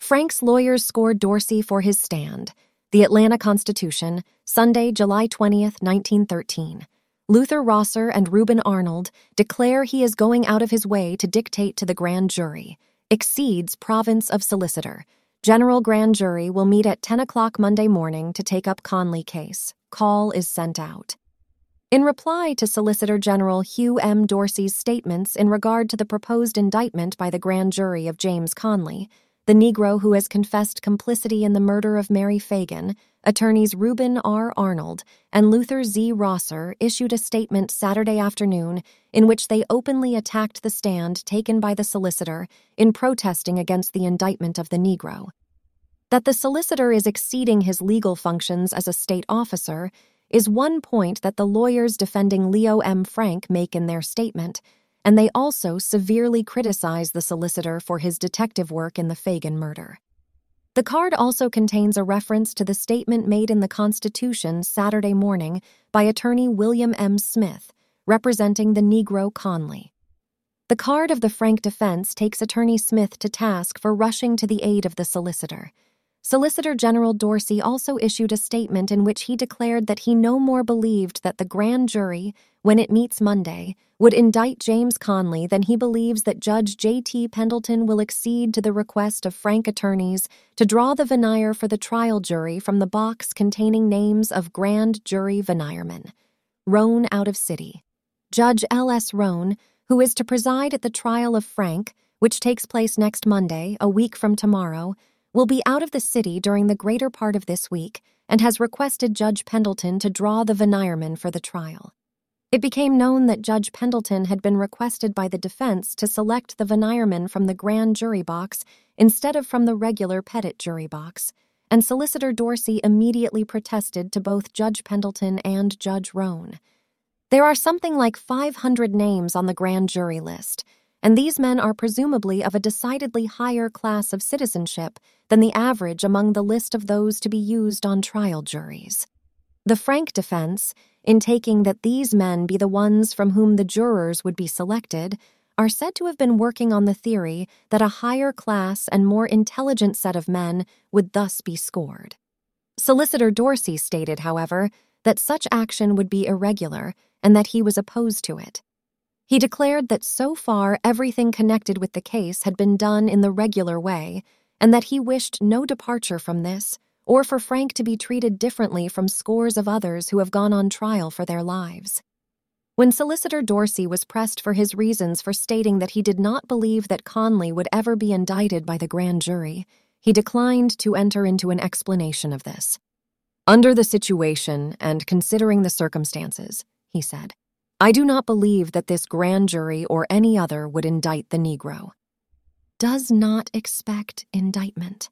Frank's lawyers scored Dorsey for his stand. The Atlanta Constitution, Sunday, July 20th, 1913. Luther Rosser and Reuben Arnold declare he is going out of his way to dictate to the grand jury. Exceeds province of solicitor. General grand jury will meet at 10 o'clock Monday morning to take up Conley case. Call is sent out. In reply to Solicitor General Hugh M. Dorsey's statements in regard to the proposed indictment by the grand jury of James Conley, the Negro who has confessed complicity in the murder of Mary Fagan, attorneys Reuben R. Arnold and Luther Z. Rosser issued a statement Saturday afternoon in which they openly attacked the stand taken by the solicitor in protesting against the indictment of the Negro. That the solicitor is exceeding his legal functions as a state officer is one point that the lawyers defending Leo M. Frank make in their statement, and they also severely criticize the solicitor for his detective work in the Fagan murder. The card also contains a reference to the statement made in the Constitution Saturday morning by attorney William M. Smith, representing the Negro Conley. The card of the Frank defense takes attorney Smith to task for rushing to the aid of the solicitor. Solicitor General Dorsey also issued a statement in which he declared that he no more believed that the grand jury, when it meets Monday, would indict James Conley than he believes that Judge J.T. Pendleton will accede to the request of Frank attorneys to draw the veneer for the trial jury from the box containing names of grand jury veniermen. Roane out of city. Judge L.S. Roane, who is to preside at the trial of Frank, which takes place next Monday, a week from tomorrow, will be out of the city during the greater part of this week and has requested Judge Pendleton to draw the veniermen for the trial. It became known that Judge Pendleton had been requested by the defense to select the veniermen from the grand jury box instead of from the regular petit jury box, and Solicitor Dorsey immediately protested to both Judge Pendleton and Judge Roane. There are something like 500 names on the grand jury list, and these men are presumably of a decidedly higher class of citizenship than the average among the list of those to be used on trial juries. The Frank defense, in taking that these men be the ones from whom the jurors would be selected, are said to have been working on the theory that a higher class and more intelligent set of men would thus be scored. Solicitor Dorsey stated, however, that such action would be irregular and that he was opposed to it. He declared that so far everything connected with the case had been done in the regular way, and that he wished no departure from this, or for Frank to be treated differently from scores of others who have gone on trial for their lives. When Solicitor Dorsey was pressed for his reasons for stating that he did not believe that Conley would ever be indicted by the grand jury, he declined to enter into an explanation of this. "Under the situation and considering the circumstances," he said, "I do not believe that this grand jury or any other would indict the Negro." Does not expect indictment.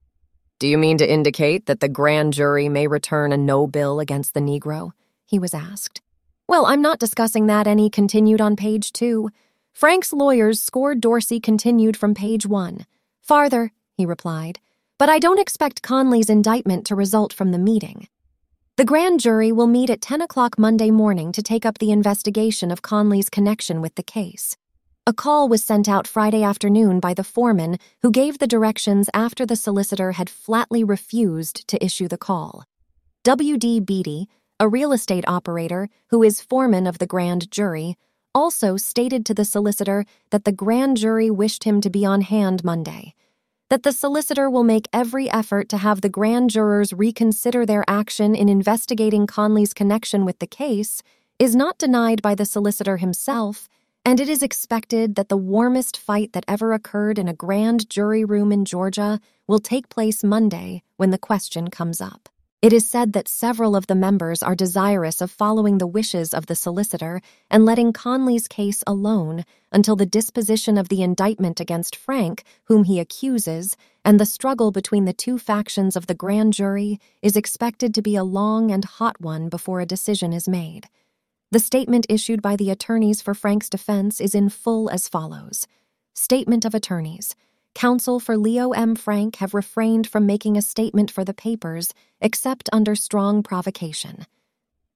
"Do you mean to indicate that the grand jury may return a no bill against the Negro?" he was asked. "Well, I'm not discussing that," and he continued on page 2. Frank's lawyers scored Dorsey continued from page 1. "Farther," he replied, "but I don't expect Conley's indictment to result from the meeting. The grand jury will meet at 10 o'clock Monday morning to take up the investigation of Conley's connection with the case. A call was sent out Friday afternoon by the foreman who gave the directions after the solicitor had flatly refused to issue the call. W.D. Beatty, a real estate operator who is foreman of the grand jury, also stated to the solicitor that the grand jury wished him to be on hand Monday. That the solicitor will make every effort to have the grand jurors reconsider their action in investigating Conley's connection with the case is not denied by the solicitor himself, and it is expected that the warmest fight that ever occurred in a grand jury room in Georgia will take place Monday when the question comes up. It is said that several of the members are desirous of following the wishes of the solicitor and letting Conley's case alone until the disposition of the indictment against Frank, whom he accuses, and the struggle between the two factions of the grand jury is expected to be a long and hot one before a decision is made. The statement issued by the attorneys for Frank's defense is in full as follows. Statement of attorneys. Counsel for Leo M. Frank have refrained from making a statement for the papers except under strong provocation.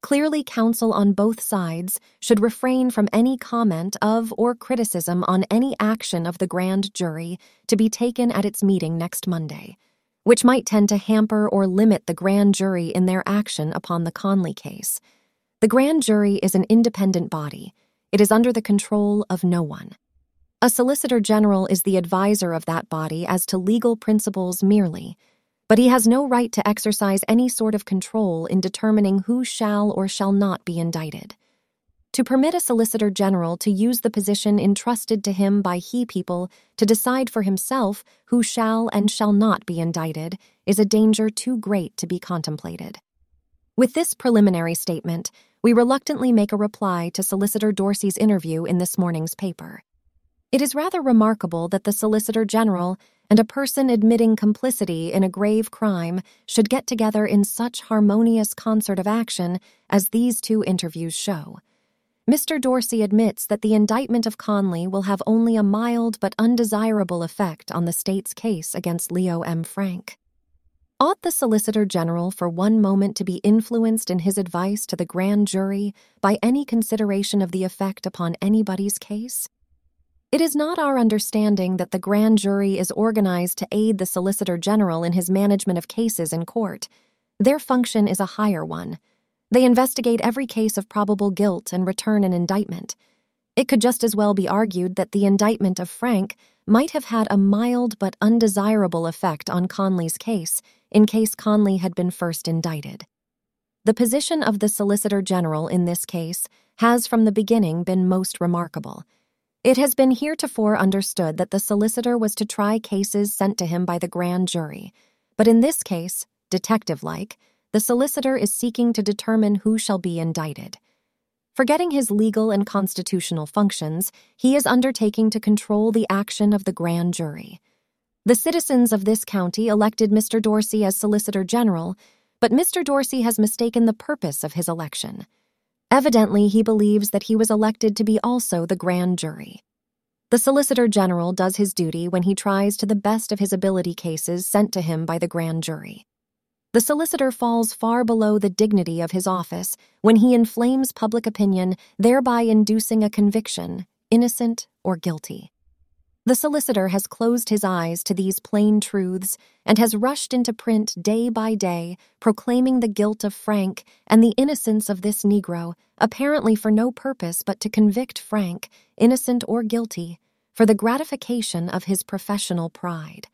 Clearly, counsel on both sides should refrain from any comment of or criticism on any action of the grand jury to be taken at its meeting next Monday, which might tend to hamper or limit the grand jury in their action upon the Conley case. The grand jury is an independent body. It is under the control of no one. A Solicitor General is the advisor of that body as to legal principles merely, but he has no right to exercise any sort of control in determining who shall or shall not be indicted. To permit a Solicitor General to use the position entrusted to him by he people to decide for himself who shall and shall not be indicted is a danger too great to be contemplated. With this preliminary statement, we reluctantly make a reply to Solicitor Dorsey's interview in this morning's paper. It is rather remarkable that the Solicitor General and a person admitting complicity in a grave crime should get together in such harmonious concert of action as these two interviews show. Mr. Dorsey admits that the indictment of Conley will have only a mild but undesirable effect on the state's case against Leo M. Frank. Ought the Solicitor General for one moment to be influenced in his advice to the grand jury by any consideration of the effect upon anybody's case? It is not our understanding that the grand jury is organized to aid the Solicitor General in his management of cases in court. Their function is a higher one. They investigate every case of probable guilt and return an indictment. It could just as well be argued that the indictment of Frank might have had a mild but undesirable effect on Conley's case in case Conley had been first indicted. The position of the Solicitor General in this case has from the beginning been most remarkable. It has been heretofore understood that the solicitor was to try cases sent to him by the grand jury, but in this case, detective-like, the solicitor is seeking to determine who shall be indicted. Forgetting his legal and constitutional functions, he is undertaking to control the action of the grand jury. The citizens of this county elected Mr. Dorsey as Solicitor General, but Mr. Dorsey has mistaken the purpose of his election. Evidently, he believes that he was elected to be also the grand jury. The Solicitor General does his duty when he tries to the best of his ability cases sent to him by the grand jury. The solicitor falls far below the dignity of his office when he inflames public opinion, thereby inducing a conviction, innocent or guilty. The solicitor has closed his eyes to these plain truths and has rushed into print day by day, proclaiming the guilt of Frank and the innocence of this Negro, apparently for no purpose but to convict Frank, innocent or guilty, for the gratification of his professional pride.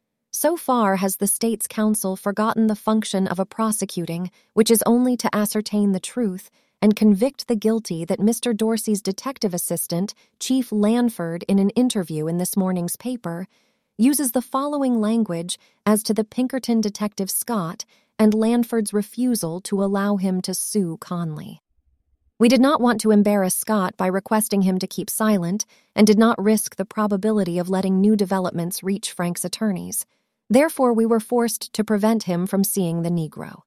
So far has the state's counsel forgotten the function of a prosecuting, which is only to ascertain the truth and convict the guilty, that Mr. Dorsey's detective assistant, Chief Lanford, in an interview in this morning's paper, uses the following language as to the Pinkerton detective Scott and Lanford's refusal to allow him to sue Conley. We did not want to embarrass Scott by requesting him to keep silent and did not risk the probability of letting new developments reach Frank's attorneys. Therefore, we were forced to prevent him from seeing the Negro.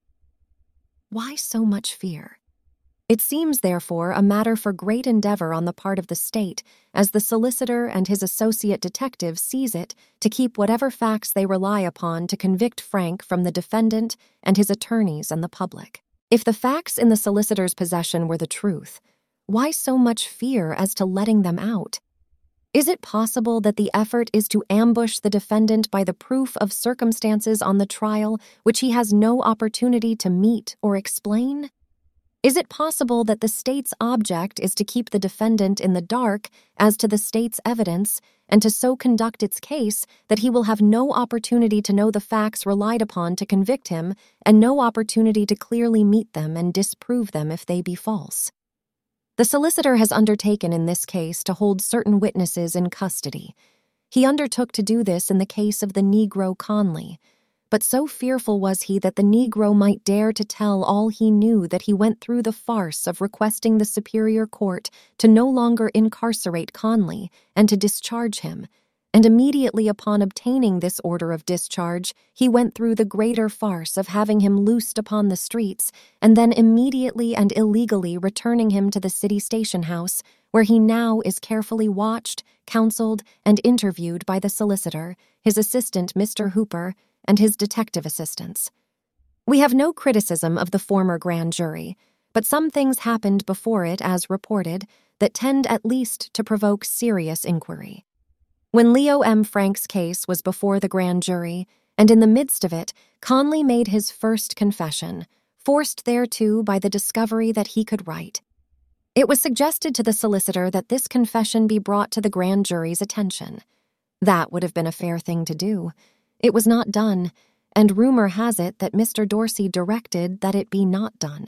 Why so much fear? It seems, therefore, a matter for great endeavor on the part of the state, as the solicitor and his associate detective seize it to keep whatever facts they rely upon to convict Frank from the defendant and his attorneys and the public. If the facts in the solicitor's possession were the truth, why so much fear as to letting them out? Is it possible that the effort is to ambush the defendant by the proof of circumstances on the trial which he has no opportunity to meet or explain? Is it possible that the state's object is to keep the defendant in the dark as to the state's evidence and to so conduct its case that he will have no opportunity to know the facts relied upon to convict him and no opportunity to clearly meet them and disprove them if they be false? The solicitor has undertaken in this case to hold certain witnesses in custody. He undertook to do this in the case of the Negro Conley, but so fearful was he that the Negro might dare to tell all he knew that he went through the farce of requesting the Superior Court to no longer incarcerate Conley and to discharge him, and immediately upon obtaining this order of discharge, he went through the greater farce of having him loosed upon the streets, and then immediately and illegally returning him to the city station house, where he now is carefully watched, counseled, and interviewed by the solicitor, his assistant Mr. Hooper, and his detective assistants. We have no criticism of the former grand jury. but some things happened before it, as reported, that tend at least to provoke serious inquiry. When Leo M. Frank's case was before the grand jury, and in the midst of it, Conley made his first confession, forced thereto by the discovery that he could write. It was suggested to the solicitor that this confession be brought to the grand jury's attention. That would have been a fair thing to do. It was not done, and rumor has it that Mr. Dorsey directed that it be not done.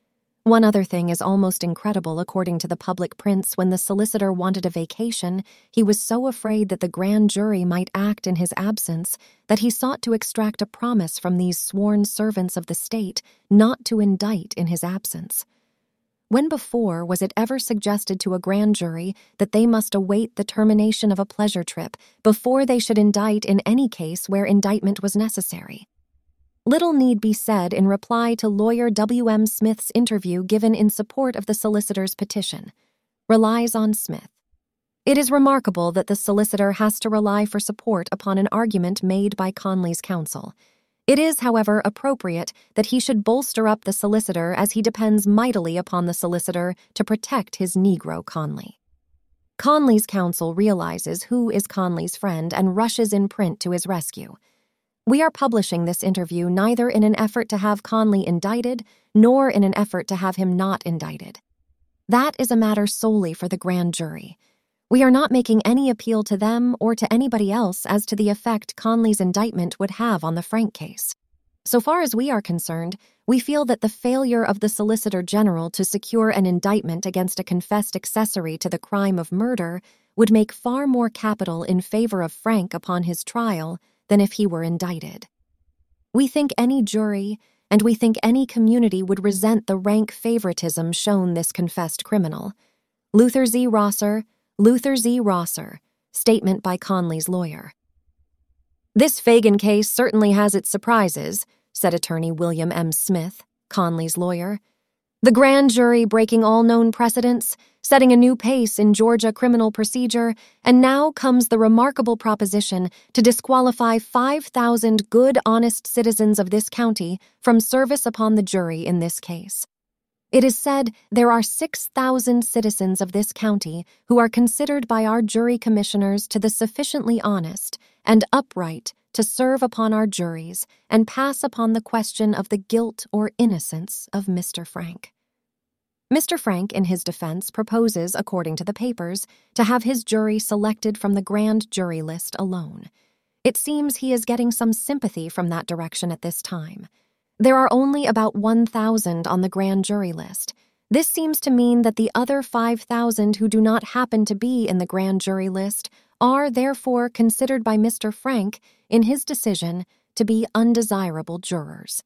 One other thing is almost incredible. According to the public prints, when the solicitor wanted a vacation, he was so afraid that the grand jury might act in his absence that he sought to extract a promise from these sworn servants of the state not to indict in his absence. When before was it ever suggested to a grand jury that they must await the termination of a pleasure trip before they should indict in any case where indictment was necessary? Little need be said in reply to lawyer W. M. Smith's interview given in support of the solicitor's petition. Relies on Smith. It is remarkable that the solicitor has to rely for support upon an argument made by Conley's counsel. It is, however, appropriate that he should bolster up the solicitor, as he depends mightily upon the solicitor to protect his Negro Conley. Conley's counsel realizes who is Conley's friend and rushes in print to his rescue. We are publishing this interview neither in an effort to have Conley indicted nor in an effort to have him not indicted. That is a matter solely for the grand jury. We are not making any appeal to them or to anybody else as to the effect Conley's indictment would have on the Frank case. So far as we are concerned, we feel that the failure of the Solicitor General to secure an indictment against a confessed accessory to the crime of murder would make far more capital in favor of Frank upon his trial than if he were indicted. We think any jury, and we think any community would resent the rank favoritism shown this confessed criminal. Luther Z. Rosser, statement by Conley's lawyer. This Fagan case certainly has its surprises, said attorney William M. Smith, Conley's lawyer. The grand jury breaking all known precedents, setting a new pace in Georgia criminal procedure, and now comes the remarkable proposition to disqualify 5,000 good, honest citizens of this county from service upon the jury in this case. It is said there are 6,000 citizens of this county who are considered by our jury commissioners to the sufficiently honest and upright to serve upon our juries and pass upon the question of the guilt or innocence of Mr. Frank. Mr. Frank, in his defense, proposes, according to the papers, to have his jury selected from the grand jury list alone. It seems he is getting some sympathy from that direction at this time. There are only about 1,000 on the grand jury list. This seems to mean that the other 5,000 who do not happen to be in the grand jury list are, therefore, considered by Mr. Frank, in his decision, to be undesirable jurors.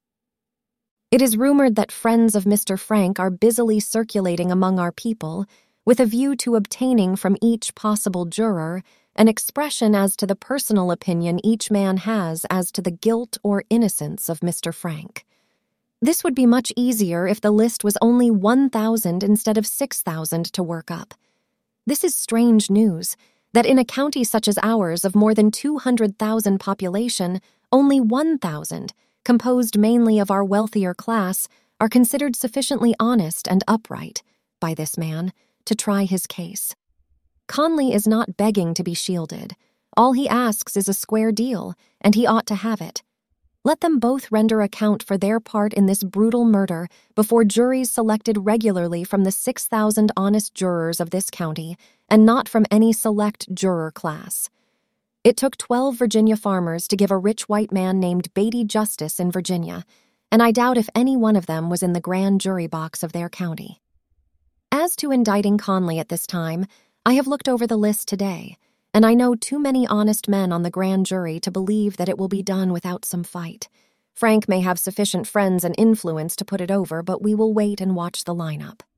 It is rumored that friends of Mr. Frank are busily circulating among our people, with a view to obtaining from each possible juror an expression as to the personal opinion each man has as to the guilt or innocence of Mr. Frank. This would be much easier if the list was only 1,000 instead of 6,000 to work up. This is strange news, that in a county such as ours of more than 200,000 population, only 1,000, composed mainly of our wealthier class, are considered sufficiently honest and upright by this man to try his case. Conley is not begging to be shielded. All he asks is a square deal, and he ought to have it. Let them both render account for their part in this brutal murder before juries selected regularly from the 6,000 honest jurors of this county, and not from any select juror class. It took 12 Virginia farmers to give a rich white man named Beatty justice in Virginia, and I doubt if any one of them was in the grand jury box of their county. As to indicting Conley at this time, I have looked over the list today, and I know too many honest men on the grand jury to believe that it will be done without some fight. Frank may have sufficient friends and influence to put it over, but we will wait and watch the lineup.